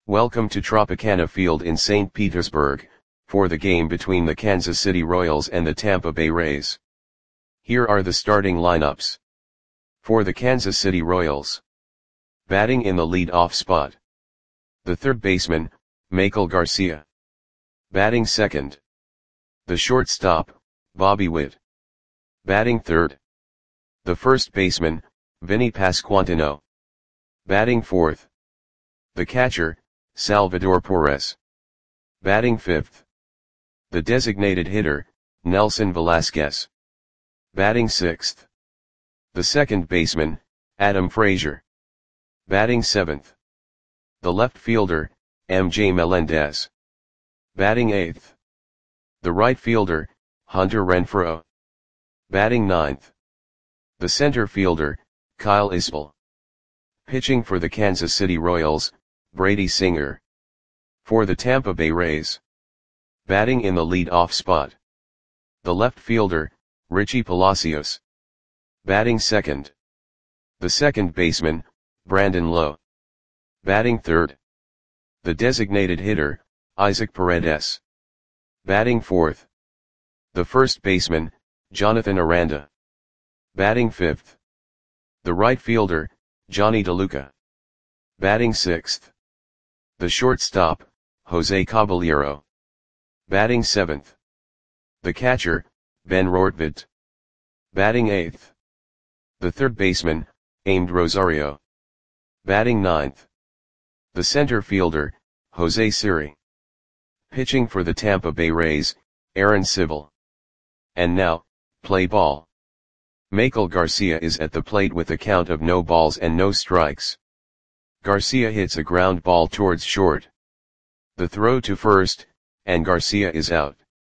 Welcome to Tropicana Field in St. Petersburg, for the game between the Kansas City Royals and the Tampa Bay Rays. Here are the starting lineups. For the Kansas City Royals. Batting in the lead-off spot. The third baseman, Maikel Garcia. Batting second. The shortstop, Bobby Witt. Batting third. The first baseman, Vinny Pasquantino. Batting fourth. The catcher, Salvador Perez. Batting fifth. The designated hitter, Nelson Velasquez. Batting sixth. The second baseman, Adam Frazier. Batting seventh. The left fielder, MJ Melendez. Batting eighth. The right fielder, Hunter Renfroe. Batting ninth. The center fielder, Kyle Isbell. Pitching for the Kansas City Royals, Brady Singer. For the Tampa Bay Rays. Batting in the lead-off spot. The left fielder, Richie Palacios. Batting second. The second baseman, Brandon Lowe. Batting third. The designated hitter, Isaac Paredes. Batting fourth. The first baseman, Jonathan Aranda. Batting fifth. The right fielder, Johnny DeLuca. Batting sixth. The shortstop, Jose Caballero. Batting seventh. The catcher, Ben Rortvedt. Batting eighth. The third baseman, Amed Rosario. Batting ninth. The center fielder, Jose Siri. Pitching for the Tampa Bay Rays, Aaron Civil. And now, play ball. Maikel Garcia is at the plate with a count of no balls and no strikes. Garcia hits a ground ball towards short. The throw to first, and Garcia is out.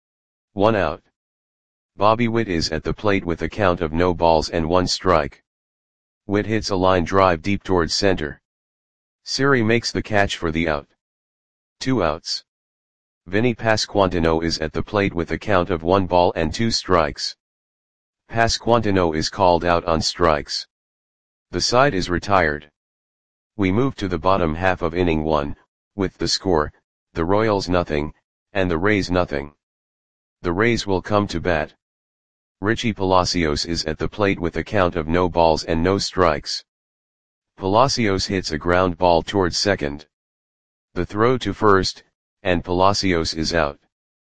1 out. Bobby Witt is at the plate with a count of no balls and 1 strike. Witt hits a line drive deep towards center. Siri makes the catch for the out. 2 outs. Vinny Pasquantino is at the plate with a count of 1 ball and 2 strikes. Pasquantino is called out on strikes. The side is retired. We move to the bottom half of inning 1, with the score, the Royals nothing, and the Rays nothing. The Rays will come to bat. Richie Palacios is at the plate with a count of no balls and no strikes. Palacios hits a ground ball towards second. The throw to first, and Palacios is out.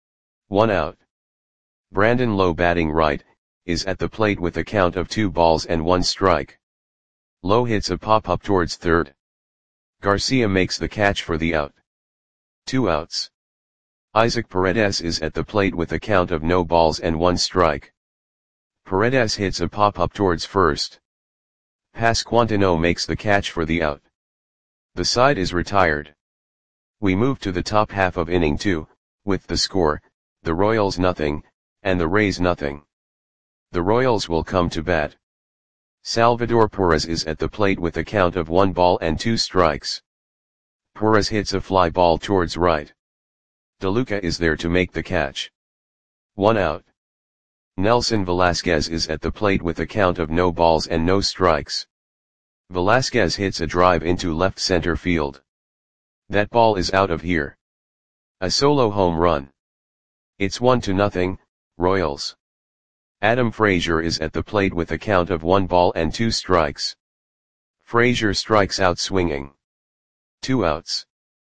1 out. Brandon Lowe, batting right, is at the plate with a count of 2 balls and 1 strike. Lowe hits a pop-up towards third. Garcia makes the catch for the out. 2 outs. Isaac Paredes is at the plate with a count of no balls and 1 strike. Paredes hits a pop-up towards first. Pasquantino makes the catch for the out. The side is retired. We move to the top half of inning 2, with the score, the Royals nothing, and the Rays nothing. The Royals will come to bat. Salvador Perez is at the plate with a count of 1 ball and 2 strikes. Perez hits a fly ball towards right. DeLuca is there to make the catch. 1 out. Nelson Velasquez is at the plate with a count of no balls and no strikes. Velasquez hits a drive into left center field. That ball is out of here. A solo home run. It's 1-0, Royals. Adam Frazier is at the plate with a count of 1 ball and 2 strikes. Frazier strikes out swinging. 2 outs.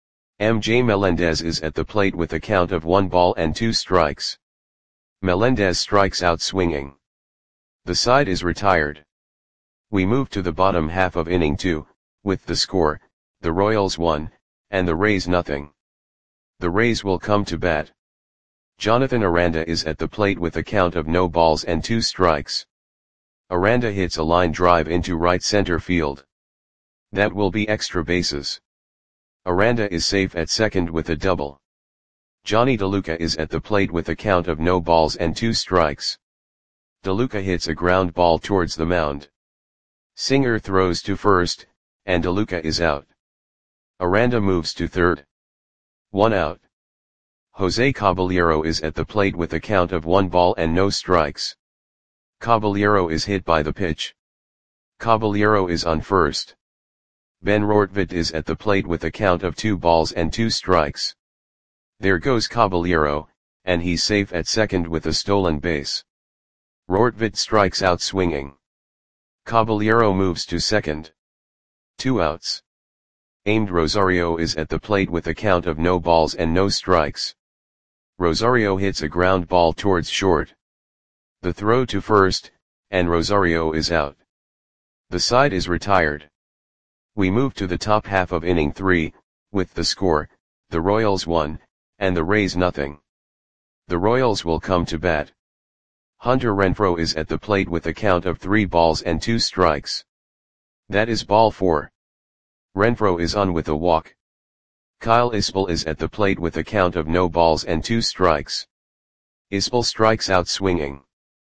MJ Melendez is at the plate with a count of 1 ball and 2 strikes. Melendez strikes out swinging. The side is retired. We move to the bottom half of inning 2, with the score, the Royals 1, and the Rays nothing. The Rays will come to bat. Jonathan Aranda is at the plate with a count of no balls and 2 strikes. Aranda hits a line drive into right center field. That will be extra bases. Aranda is safe at second with a double. Johnny DeLuca is at the plate with a count of no balls and 2 strikes. DeLuca hits a ground ball towards the mound. Singer throws to first, and DeLuca is out. Aranda moves to third. 1 out. Jose Caballero is at the plate with a count of 1 ball and no strikes. Caballero is hit by the pitch. Caballero is on first. Ben Rortvedt is at the plate with a count of 2 balls and 2 strikes. There goes Caballero, and he's safe at second with a stolen base. Rortvedt strikes out swinging. Caballero moves to second. 2 outs. Aimed Rosario is at the plate with a count of no balls and no strikes. Rosario hits a ground ball towards short. The throw to first, and Rosario is out. The side is retired. We move to the top half of inning 3, with the score, the Royals 1, and the Rays nothing. The Royals will come to bat. Hunter Renfroe is at the plate with a count of 3 balls and 2 strikes. That is ball 4. Renfroe is on with a walk. Kyle Isbell is at the plate with a count of no balls and 2 strikes. Isbell strikes out swinging.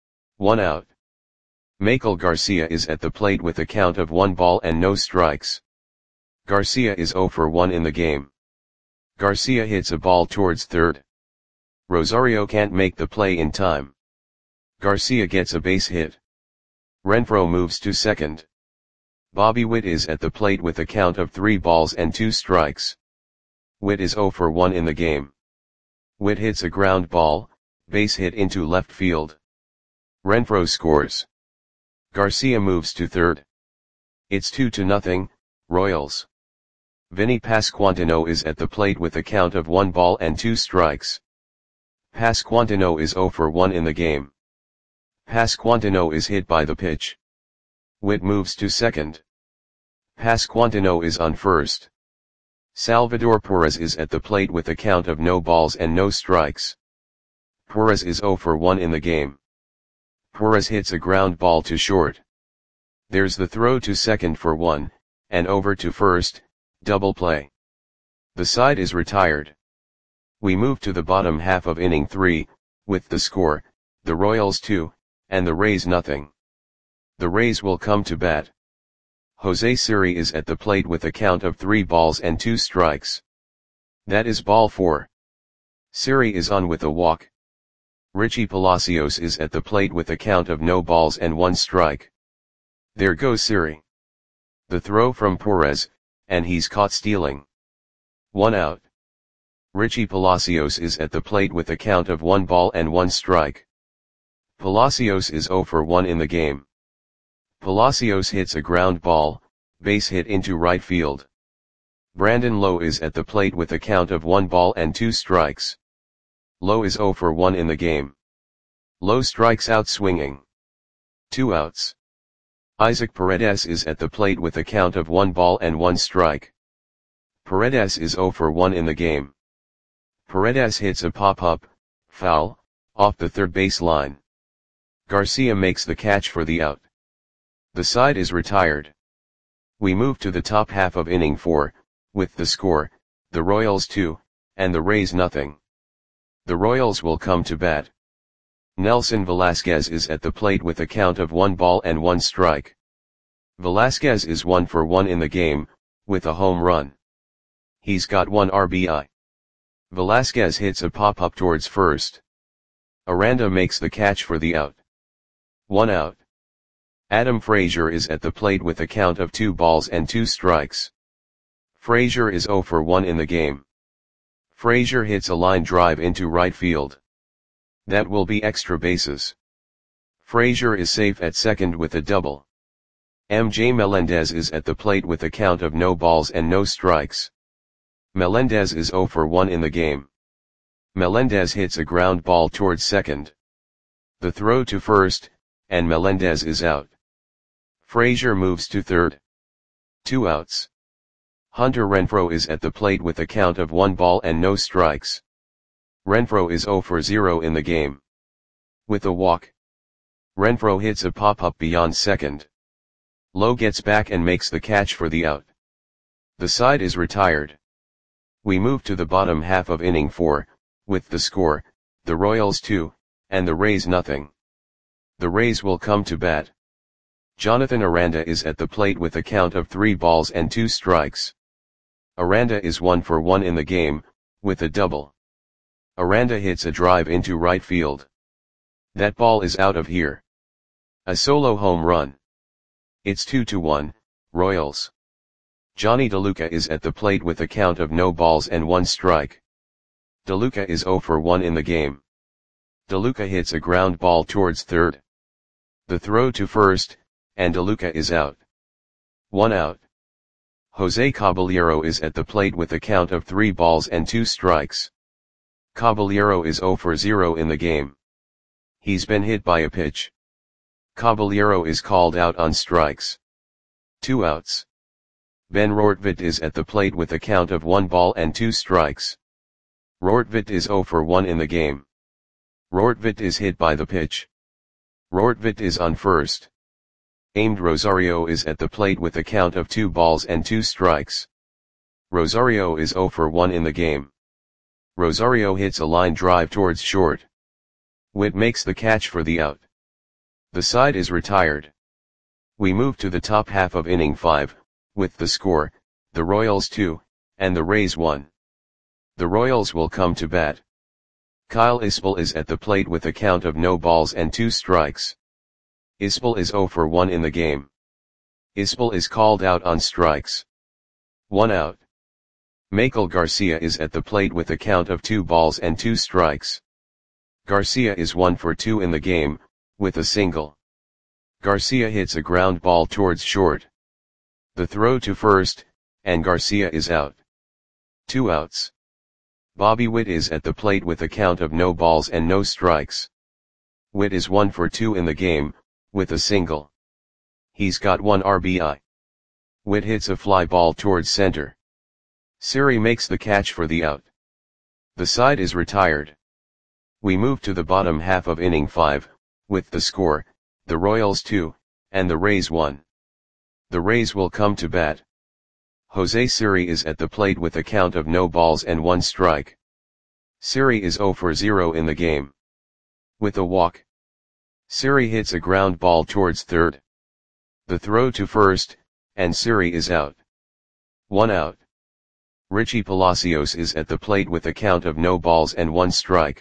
1 out. Michael Garcia is at the plate with a count of 1 ball and no strikes. Garcia is 0 for 1 in the game. Garcia hits a ball towards third. Rosario can't make the play in time. Garcia gets a base hit. Renfroe moves to second. Bobby Witt is at the plate with a count of 3 balls and 2 strikes. Witt is 0 for 1 in the game. Witt hits a ground ball, base hit into left field. Renfroe scores. Garcia moves to third. It's 2-0, Royals. Vinny Pasquantino is at the plate with a count of 1 ball and 2 strikes. Pasquantino is 0 for 1 in the game. Pasquantino is hit by the pitch. Witt moves to second. Pasquantino is on first. Salvador Perez is at the plate with a count of no balls and no strikes. Perez is 0 for 1 in the game. Perez hits a ground ball to short. There's the throw to second for 1, and over to first, double play. The side is retired. We move to the bottom half of inning 3, with the score, the Royals 2, and the Rays nothing. The Rays will come to bat. Jose Siri is at the plate with a count of 3 balls and 2 strikes. That is ball 4. Siri is on with a walk. Richie Palacios is at the plate with a count of no balls and 1 strike. There goes Siri. The throw from Perez, and he's caught stealing. 1 out. Richie Palacios is at the plate with a count of 1 ball and 1 strike. Palacios is 0 for 1 in the game. Palacios hits a ground ball, base hit into right field. Brandon Lowe is at the plate with a count of 1 ball and 2 strikes. Lowe is 0 for 1 in the game. Lowe strikes out swinging. 2 outs. Isaac Paredes is at the plate with a count of 1 ball and 1 strike. Paredes is 0 for 1 in the game. Paredes hits a pop-up, foul, off the third base line. Garcia makes the catch for the out. The side is retired. We move to the top half of inning 4, with the score, the Royals 2, and the Rays nothing. The Royals will come to bat. Nelson Velasquez is at the plate with a count of 1 ball and 1 strike. Velasquez is 1 for 1 in the game, with a home run. He's got 1 RBI. Velasquez hits a pop-up towards first. Aranda makes the catch for the out. 1 out. Adam Frazier is at the plate with a count of 2 balls and 2 strikes. Frazier is 0 for 1 in the game. Frazier hits a line drive into right field. That will be extra bases. Frazier is safe at second with a double. MJ Melendez is at the plate with a count of no balls and no strikes. Melendez is 0 for 1 in the game. Melendez hits a ground ball towards second. The throw to first, and Melendez is out. Frazier moves to third. 2 outs. Hunter Renfroe is at the plate with a count of 1 ball and no strikes. Renfroe is 0 for 0 in the game. With a walk. Renfroe hits a pop-up beyond second. Lowe gets back and makes the catch for the out. The side is retired. We move to the bottom half of inning 4, with the score, the Royals 2, and the Rays nothing. The Rays will come to bat. Jonathan Aranda is at the plate with a count of 3 balls and 2 strikes. Aranda is 1 for 1 in the game, with a double. Aranda hits a drive into right field. That ball is out of here. A solo home run. It's 2-1, Royals. Johnny DeLuca is at the plate with a count of no balls and 1 strike. DeLuca is 0 for 1 in the game. DeLuca hits a ground ball towards third. The throw to first, and DeLuca is out. 1 out. Jose Caballero is at the plate with a count of 3 balls and 2 strikes. Caballero is 0 for 0 in the game. He's been hit by a pitch. Caballero is called out on strikes. 2 outs. Ben Rortvedt is at the plate with a count of 1 ball and 2 strikes. Rortvedt is 0 for 1 in the game. Rortvedt is hit by the pitch. Rortvedt is on first. Aimed Rosario is at the plate with a count of 2 balls and 2 strikes. Rosario is 0 for 1 in the game. Rosario hits a line drive towards short. Witt makes the catch for the out. The side is retired. We move to the top half of inning 5, with the score, the Royals 2, and the Rays 1. The Royals will come to bat. Kyle Isbell is at the plate with a count of no balls and 2 strikes. Isbell is 0 for 1 in the game. Isbell is called out on strikes. 1 out. Maikel Garcia is at the plate with a count of 2 balls and 2 strikes. Garcia is 1 for 2 in the game, with a single. Garcia hits a ground ball towards short. The throw to first, and Garcia is out. 2 outs. Bobby Witt is at the plate with a count of no balls and no strikes. Witt is 1 for 2 in the game, with a single. He's got 1 RBI. Witt hits a fly ball towards center. Siri makes the catch for the out. The side is retired. We move to the bottom half of inning 5, with the score, the Royals 2, and the Rays 1. The Rays will come to bat. Jose Siri is at the plate with a count of no balls and 1 strike. Siri is 0 for 0 in the game. With a walk. Siri hits a ground ball towards third. The throw to first, and Siri is out. 1 out. Richie Palacios is at the plate with a count of no balls and 1 strike.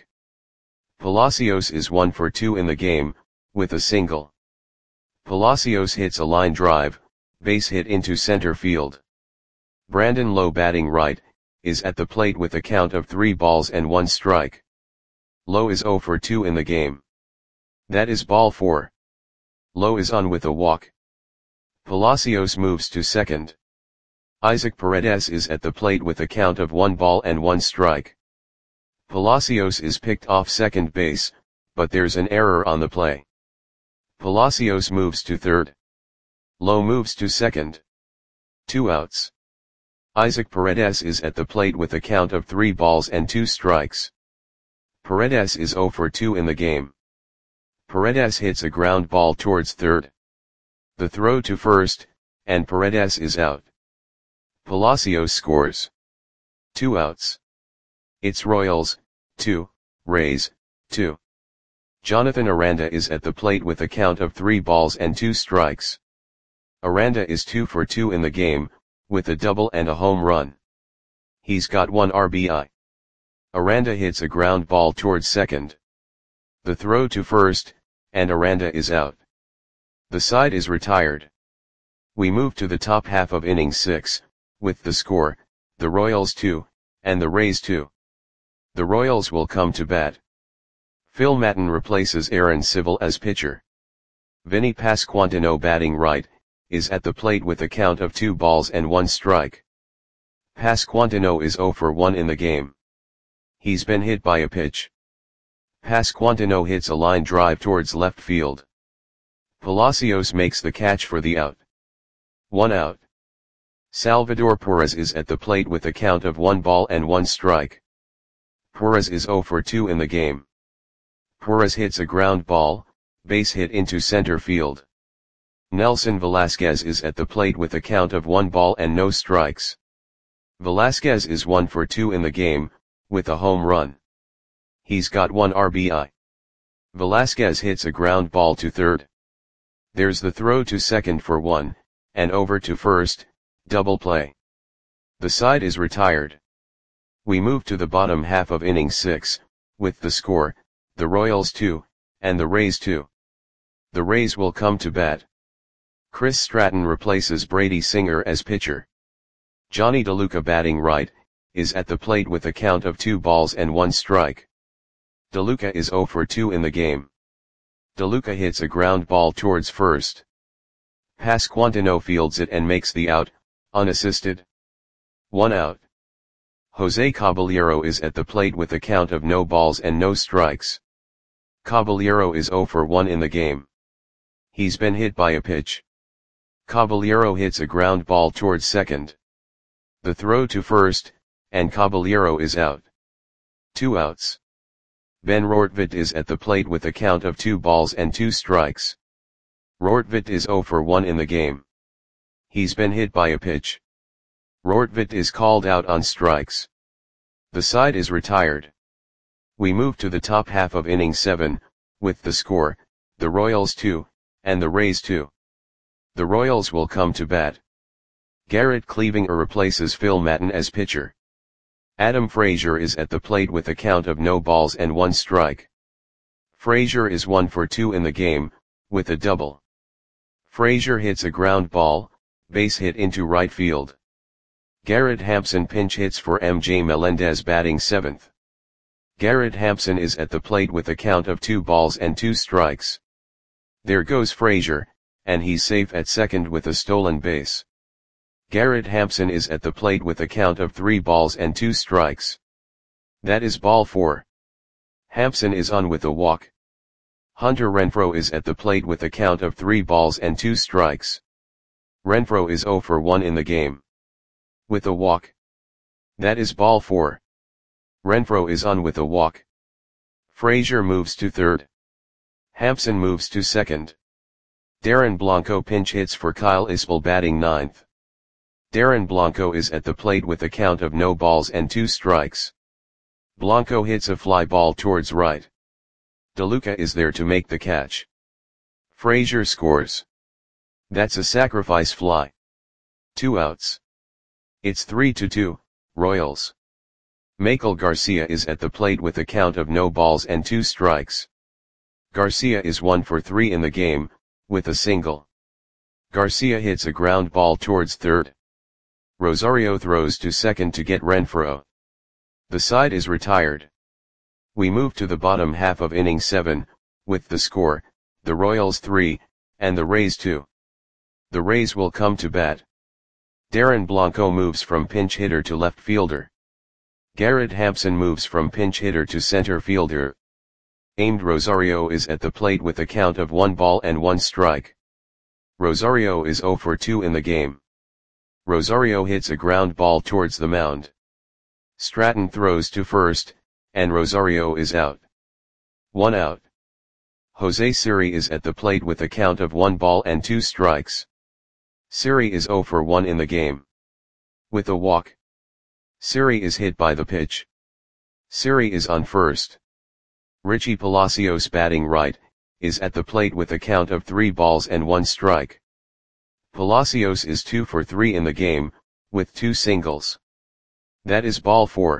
Palacios is 1 for 2 in the game, with a single. Palacios hits a line drive, base hit into center field. Brandon Lowe, batting right, is at the plate with a count of 3 balls and 1 strike. Lowe is 0 for 2 in the game. That is ball 4. Lowe is on with a walk. Palacios moves to second. Isaac Paredes is at the plate with a count of 1 ball and 1 strike. Palacios is picked off second base, but there's an error on the play. Palacios moves to third. Lowe moves to second. 2 outs. Isaac Paredes is at the plate with a count of 3 balls and 2 strikes. Paredes is 0 for 2 in the game. Paredes hits a ground ball towards third. The throw to first, and Paredes is out. Palacios scores. 2 outs. It's Royals, 2, Rays, 2. Jonathan Aranda is at the plate with a count of 3 balls and 2 strikes. Aranda is 2 for 2 in the game, with a double and a home run. He's got 1 RBI. Aranda hits a ground ball towards second. The throw to first, and Aranda is out. The side is retired. We move to the top half of inning 6, with the score, the Royals 2, and the Rays 2. The Royals will come to bat. Phil Maton replaces Aaron Civil as pitcher. Vinny Pasquantino, batting right, is at the plate with a count of 2 balls and 1 strike. Pasquantino is 0 for 1 in the game. He's been hit by a pitch. Pasquantino hits a line drive towards left field. Palacios makes the catch for the out. 1 out. Salvador Perez is at the plate with a count of 1 ball and 1 strike. Perez is 0 for 2 in the game. Perez hits a ground ball, base hit into center field. Nelson Velasquez is at the plate with a count of 1 ball and no strikes. Velasquez is 1 for 2 in the game, with a home run. He's got 1 RBI. Velasquez hits a ground ball to third. There's the throw to second for 1, and over to first, double play. The side is retired. We move to the bottom half of inning 6, with the score, the Royals 2, and the Rays 2. The Rays will come to bat. Chris Stratton replaces Brady Singer as pitcher. Johnny DeLuca batting right, is at the plate with a count of 2 balls and 1 strike. DeLuca is 0 for 2 in the game. DeLuca hits a ground ball towards first. Pasquantino fields it and makes the out, unassisted. 1 out. Jose Caballero is at the plate with a count of no balls and no strikes. Caballero is 0 for 1 in the game. He's been hit by a pitch. Caballero hits a ground ball towards second. The throw to first, and Caballero is out. 2 outs. Ben Rortvedt is at the plate with a count of 2 balls and 2 strikes. Rortvedt is 0 for 1 in the game. He's been hit by a pitch. Rortvedt is called out on strikes. The side is retired. We move to the top half of inning 7, with the score, the Royals 2, and the Rays 2. The Royals will come to bat. Garrett Cleavinger replaces Phil Maton as pitcher. Adam Frazier is at the plate with a count of no balls and 1 strike. Frazier is 1 for 2 in the game, with a double. Frazier hits a ground ball, base hit into right field. Garrett Hampson pinch hits for MJ Melendez batting 7th. Garrett Hampson is at the plate with a count of 2 balls and 2 strikes. There goes Frazier, and he's safe at second with a stolen base. Garrett Hampson is at the plate with a count of 3 balls and 2 strikes. That is ball 4. Hampson is on with a walk. Hunter Renfroe is at the plate with a count of 3 balls and 2 strikes. Renfroe is 0 for 1 in the game. With a walk. That is ball 4. Renfroe is on with a walk. Frazier moves to third. Hampson moves to second. Darren Blanco pinch hits for Kyle Isbell batting 9th. Darren Blanco is at the plate with a count of no balls and 2 strikes. Blanco hits a fly ball towards right. DeLuca is there to make the catch. Frazier scores. That's a sacrifice fly. 2 outs. It's 3-2, Royals. Michael Garcia is at the plate with a count of no balls and 2 strikes. Garcia is 1 for 3 in the game, with a single. Garcia hits a ground ball towards third. Rosario throws to second to get Renfroe. The side is retired. We move to the bottom half of inning 7, with the score, the Royals 3, and the Rays 2. The Rays will come to bat. Darren Blanco moves from pinch hitter to left fielder. Garrett Hampson moves from pinch hitter to center fielder. Aimed Rosario is at the plate with a count of 1 ball and 1 strike. Rosario is 0 for 2 in the game. Rosario hits a ground ball towards the mound. Stratton throws to first, and Rosario is out. 1 out. Jose Siri is at the plate with a count of 1 ball and 2 strikes. Siri is 0 for 1 in the game. With a walk. Siri is hit by the pitch. Siri is on first. Richie Palacios batting right, is at the plate with a count of 3 balls and 1 strike. Palacios is 2 for 3 in the game, with 2 singles. That is ball 4.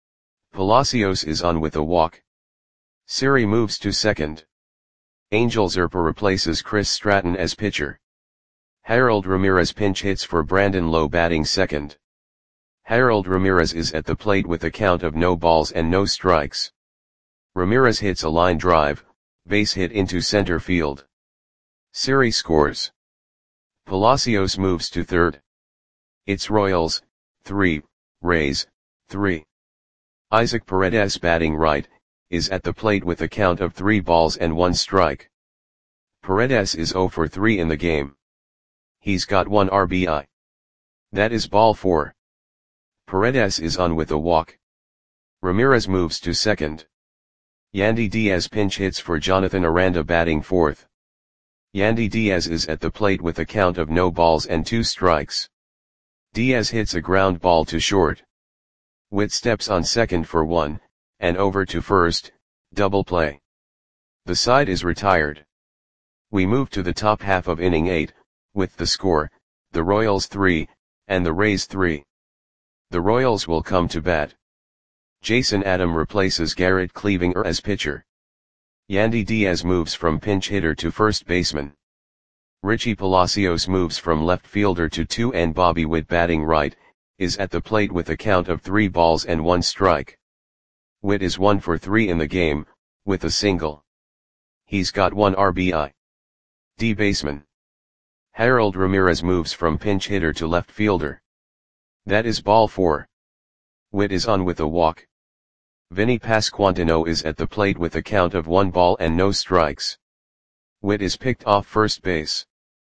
Palacios is on with a walk. Siri moves to second. Angel Zerpa replaces Chris Stratton as pitcher. Harold Ramirez pinch hits for Brandon Lowe batting second. Harold Ramirez is at the plate with a count of no balls and no strikes. Ramirez hits a line drive, base hit into center field. Siri scores. Palacios moves to third. It's Royals, 3, Rays, 3. Isaac Paredes batting right, is at the plate with a count of 3 balls and 1 strike. Paredes is 0 for 3 in the game. He's got 1 RBI. That is ball 4. Paredes is on with a walk. Ramirez moves to second. Yandy Diaz pinch hits for Jonathan Aranda batting 4th. Yandy Diaz is at the plate with a count of no balls and 2 strikes. Diaz hits a ground ball to short. Witt steps on second for 1, and over to first, double play. The side is retired. We move to the top half of inning 8, with the score, the Royals 3, and the Rays 3. The Royals will come to bat. Jason Adam replaces Garrett Cleavinger as pitcher. Yandy Diaz moves from pinch hitter to first baseman. Richie Palacios moves from left fielder to 2 and Bobby Witt batting right, is at the plate with a count of 3 balls and 1 strike. Witt is 1 for 3 in the game, with a single. He's got 1 RBI. D baseman. Harold Ramirez moves from pinch hitter to left fielder. That is ball 4. Witt is on with a walk. Vinny Pasquantino is at the plate with a count of 1 ball and no strikes. Witt is picked off first base.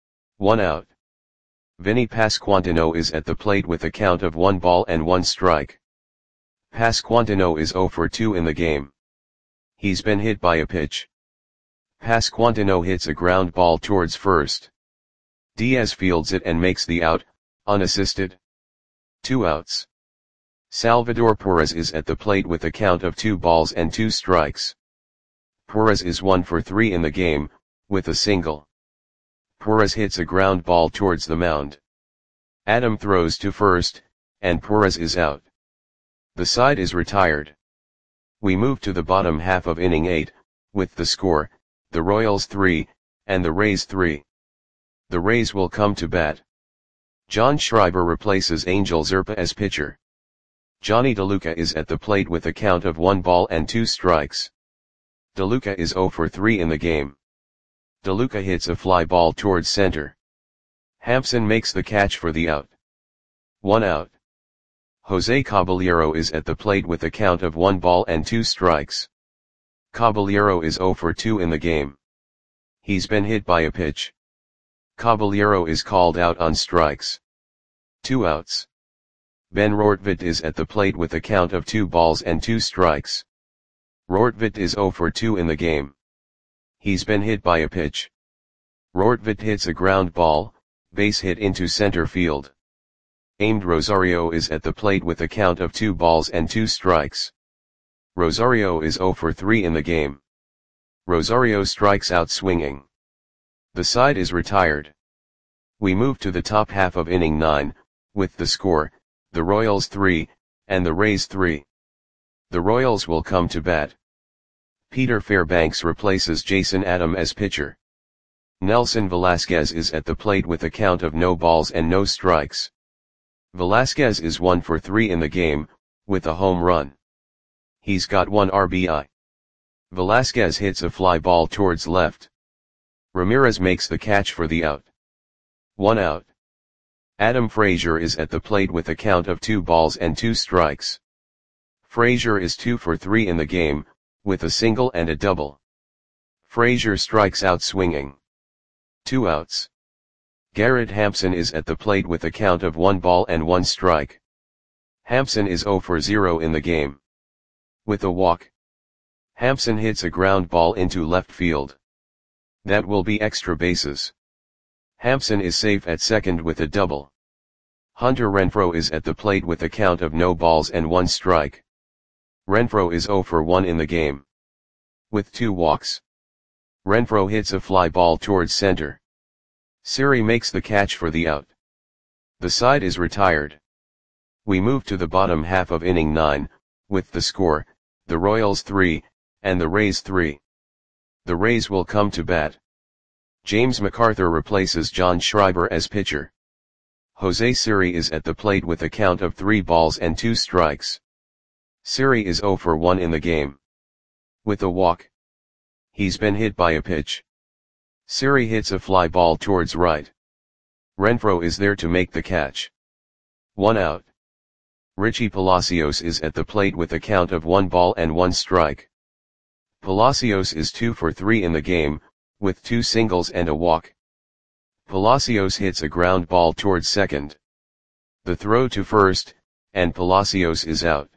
1 out. Vinny Pasquantino is at the plate with a count of 1 ball and 1 strike. Pasquantino is 0 for 2 in the game. He's been hit by a pitch. Pasquantino hits a ground ball towards first. Diaz fields it and makes the out, unassisted. 2 outs. Salvador Perez is at the plate with a count of 2 balls and 2 strikes. Perez is 1 for 3 in the game, with a single. Perez hits a ground ball towards the mound. Adam throws to first, and Perez is out. The side is retired. We move to the bottom half of inning 8, with the score, the Royals 3, and the Rays 3. The Rays will come to bat. John Schreiber replaces Angel Zerpa as pitcher. Johnny DeLuca is at the plate with a count of 1 ball and 2 strikes. DeLuca is 0 for 3 in the game. DeLuca hits a fly ball towards center. Hampson makes the catch for the out. 1 out. Jose Caballero is at the plate with a count of 1 ball and 2 strikes. Caballero is 0 for 2 in the game. He's been hit by a pitch. Caballero is called out on strikes. 2 outs. Ben Rortvedt is at the plate with a count of 2 balls and 2 strikes. Rortvedt is 0 for 2 in the game. He's been hit by a pitch. Rortvedt hits a ground ball, base hit into center field. Amed Rosario is at the plate with a count of 2 balls and 2 strikes. Rosario is 0 for 3 in the game. Rosario strikes out swinging. The side is retired. We move to the top half of inning 9, with the score, the Royals 3, and the Rays 3. The Royals will come to bat. Peter Fairbanks replaces Jason Adam as pitcher. Nelson Velasquez is at the plate with a count of no balls and no strikes. Velasquez is 1 for 3 in the game, with a home run. He's got 1 RBI. Velasquez hits a fly ball towards left. Ramirez makes the catch for the out. 1 out. Adam Frazier is at the plate with a count of 2 balls and 2 strikes. Frazier is 2 for 3 in the game, with a single and a double. Frazier strikes out swinging. 2 outs. Garrett Hampson is at the plate with a count of 1 ball and 1 strike. Hampson is 0 for 0 in the game. With a walk. Hampson hits a ground ball into left field. That will be extra bases. Hampson is safe at second with a double. Hunter Renfroe is at the plate with a count of no balls and 1 strike. Renfroe is 0 for 1 in the game. With 2 walks. Renfroe hits a fly ball towards center. Siri makes the catch for the out. The side is retired. We move to the bottom half of inning 9, with the score, the Royals 3, and the Rays 3. The Rays will come to bat. James MacArthur replaces John Schreiber as pitcher. Jose Siri is at the plate with a count of 3 balls and 2 strikes. Siri is 0 for 1 in the game. With a walk. He's been hit by a pitch. Siri hits a fly ball towards right. Renfroe is there to make the catch. 1 out. Richie Palacios is at the plate with a count of 1 ball and 1 strike. Palacios is 2 for 3 in the game, with 2 singles and a walk. Palacios hits a ground ball towards second. The throw to first, and Palacios is out.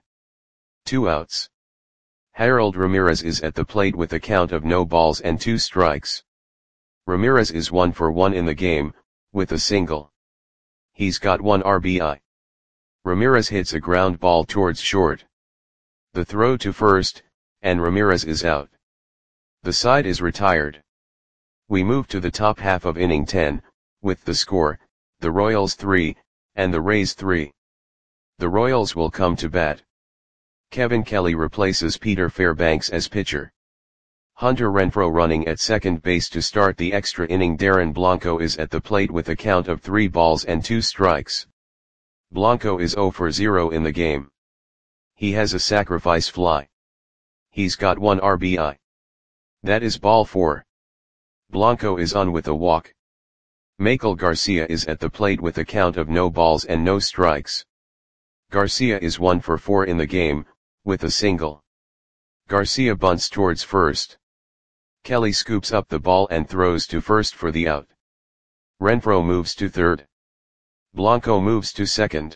2 outs. Harold Ramirez is at the plate with a count of no balls and 2 strikes. Ramirez is 1 for 1 in the game, with a single. He's got 1 RBI. Ramirez hits a ground ball towards short. The throw to first, and Ramirez is out. The side is retired. We move to the top half of inning 10, with the score, the Royals 3, and the Rays 3. The Royals will come to bat. Kevin Kelly replaces Peter Fairbanks as pitcher. Hunter Renfroe running at second base to start the extra inning. Darren Blanco is at the plate with a count of 3 balls and 2 strikes. Blanco is 0 for 0 in the game. He has a sacrifice fly. He's got 1 RBI. That is ball 4. Blanco is on with a walk. Michael Garcia is at the plate with a count of no balls and no strikes. Garcia is 1 for 4 in the game, with a single. Garcia bunts towards first. Kelly scoops up the ball and throws to first for the out. Renfroe moves to third. Blanco moves to second.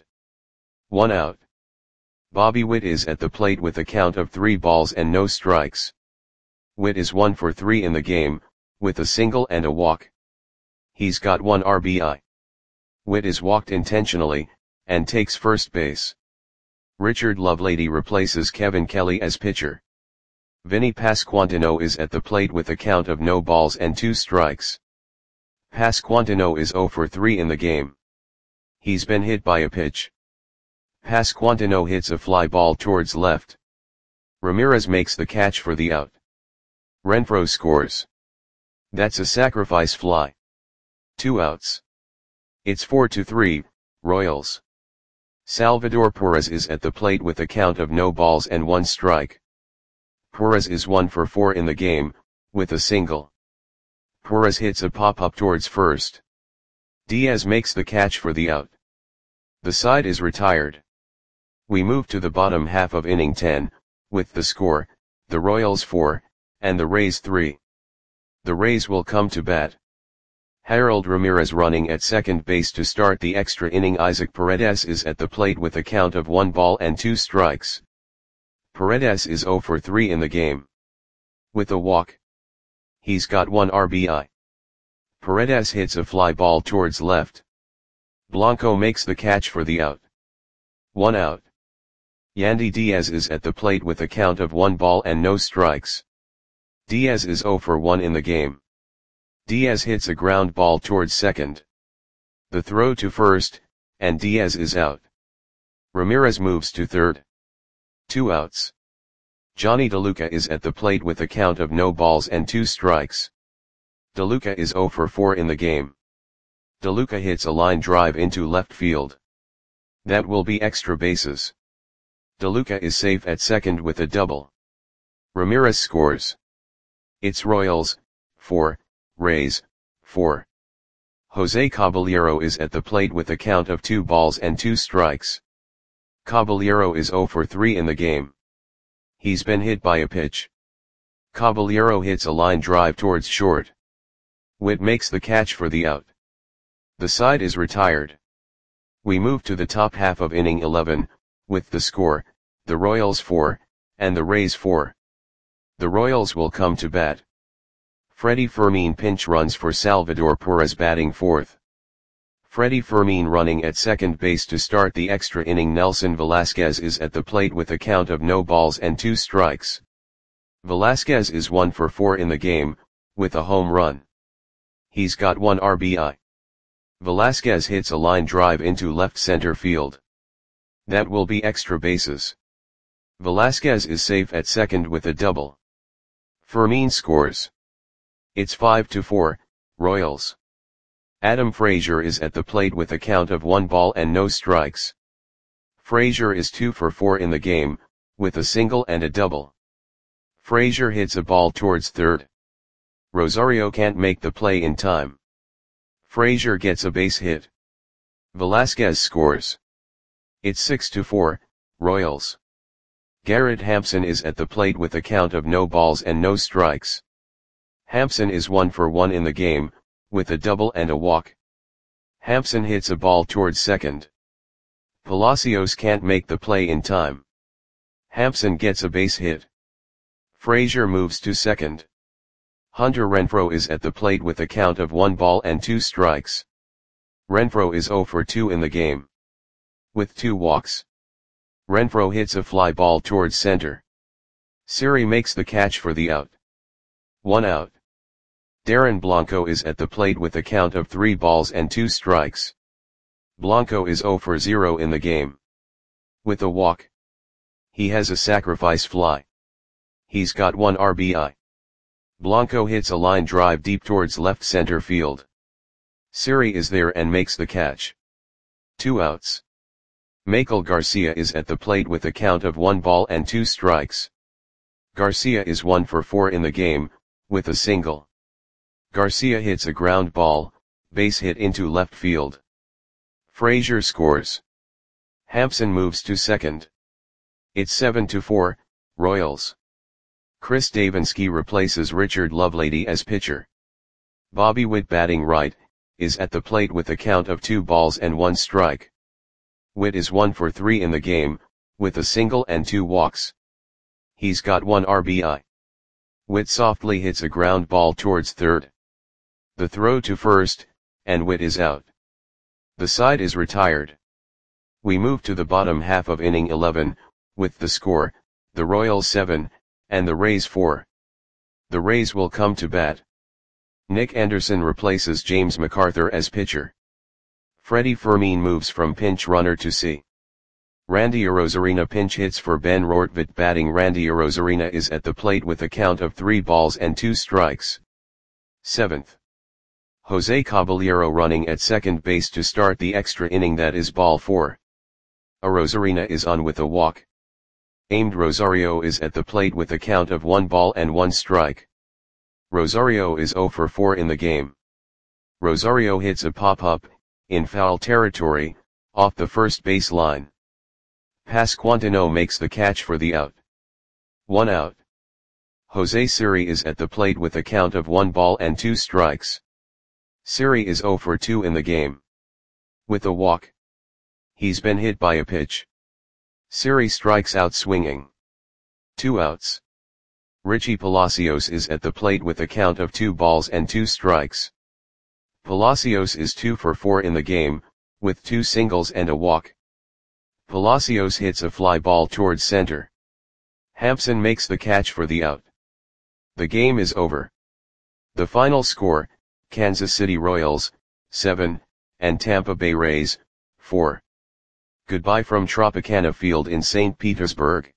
1 out. Bobby Witt is at the plate with a count of 3 balls and no strikes. Witt is 1 for 3 in the game, with a single and a walk. He's got 1 RBI. Witt is walked intentionally, and takes first base. Richard Lovelady replaces Kevin Kelly as pitcher. Vinny Pasquantino is at the plate with a count of no balls and 2 strikes. Pasquantino is 0 for 3 in the game. He's been hit by a pitch. Pasquantino hits a fly ball towards left. Ramirez makes the catch for the out. Renfroe scores. That's a sacrifice fly. 2 outs. It's 4-3, Royals. Salvador Perez is at the plate with a count of no balls and 1 strike. Perez is 1 for 4 in the game, with a single. Perez hits a pop-up towards first. Diaz makes the catch for the out. The side is retired. We move to the bottom half of inning 10, with the score, the Royals 4, and the Rays 3. The Rays will come to bat. Harold Ramirez running at second base to start the extra inning. Isaac Paredes is at the plate with a count of 1 ball and 2 strikes. Paredes is 0 for 3 in the game. With a walk. He's got 1 RBI. Paredes hits a fly ball towards left. Blanco makes the catch for the out. 1 out. Yandy Diaz is at the plate with a count of 1 ball and no strikes. Diaz is 0 for 1 in the game. Diaz hits a ground ball towards second. The throw to first, and Diaz is out. Ramirez moves to third. 2 outs. Johnny DeLuca is at the plate with a count of no balls and 2 strikes. DeLuca is 0 for 4 in the game. DeLuca hits a line drive into left field. That will be extra bases. DeLuca is safe at second with a double. Ramirez scores. It's Royals, 4, Rays, 4. Jose Caballero is at the plate with a count of 2 balls and 2 strikes. Caballero is 0 for 3 in the game. He's been hit by a pitch. Caballero hits a line drive towards short. Witt makes the catch for the out. The side is retired. We move to the top half of inning 11, with the score, the Royals 4, and the Rays 4. The Royals will come to bat. Freddie Fermin pinch runs for Salvador Perez batting fourth. Freddie Fermin running at second base to start the extra inning. Nelson Velasquez is at the plate with a count of no balls and 2 strikes. Velasquez is 1 for 4 in the game, with a home run. He's got 1 RBI. Velasquez hits a line drive into left center field. That will be extra bases. Velasquez is safe at second with a double. Fermin scores. It's 5-4, Royals. Adam Frazier is at the plate with a count of 1 ball and no strikes. Frazier is 2 for 4 in the game, with a single and a double. Frazier hits a ball towards third. Rosario can't make the play in time. Frazier gets a base hit. Velasquez scores. It's 6-4, Royals. Garrett Hampson is at the plate with a count of no balls and no strikes. Hampson is 1 for 1 in the game, with a double and a walk. Hampson hits a ball towards second. Palacios can't make the play in time. Hampson gets a base hit. Frazier moves to second. Hunter Renfroe is at the plate with a count of 1 ball and 2 strikes. Renfroe is 0 for 2 in the game. With 2 walks. Renfroe hits a fly ball towards center. Siri makes the catch for the out. 1 out. Darren Blanco is at the plate with a count of 3 balls and 2 strikes. Blanco is 0 for 0 in the game. With a walk. He has a sacrifice fly. He's got 1 RBI. Blanco hits a line drive deep towards left center field. Siri is there and makes the catch. 2 outs. Michael Garcia is at the plate with a count of 1 ball and 2 strikes. Garcia is 1 for 4 in the game, with a single. Garcia hits a ground ball, base hit into left field. Frazier scores. Hampson moves to second. It's 7-4, Royals. Chris Davinsky replaces Richard Lovelady as pitcher. Bobby Witt, batting right, is at the plate with a count of 2 balls and 1 strike. Witt is 1 for 3 in the game, with a single and 2 walks. He's got 1 RBI. Witt softly hits a ground ball towards third. The throw to first, and Witt is out. The side is retired. We move to the bottom half of inning 11, with the score, the Royals 7, and the Rays 4. The Rays will come to bat. Nick Anderson replaces James MacArthur as pitcher. Freddie Fermin moves from pinch runner to C. Randy Arozarena pinch hits for Ben Rortvedt, batting. Randy Arozarena is at the plate with a count of 3 balls and 2 strikes. 7th. Jose Caballero running at second base to start the extra inning, that is ball 4. Arozarena is on with a walk. Aimed Rosario is at the plate with a count of 1 ball and 1 strike. Rosario is 0 for 4 in the game. Rosario hits a pop-up, in foul territory, off the first base line. Pasquantino makes the catch for the out. 1 out. Jose Siri is at the plate with a count of 1 ball and 2 strikes. Siri is 0 for 2 in the game. With a walk. He's been hit by a pitch. Siri strikes out swinging. 2 outs. Richie Palacios is at the plate with a count of 2 balls and 2 strikes. Palacios is 2 for 4 in the game, with 2 singles and a walk. Palacios hits a fly ball towards center. Hampson makes the catch for the out. The game is over. The final score, Kansas City Royals, 7, and Tampa Bay Rays, 4. Goodbye from Tropicana Field in St. Petersburg.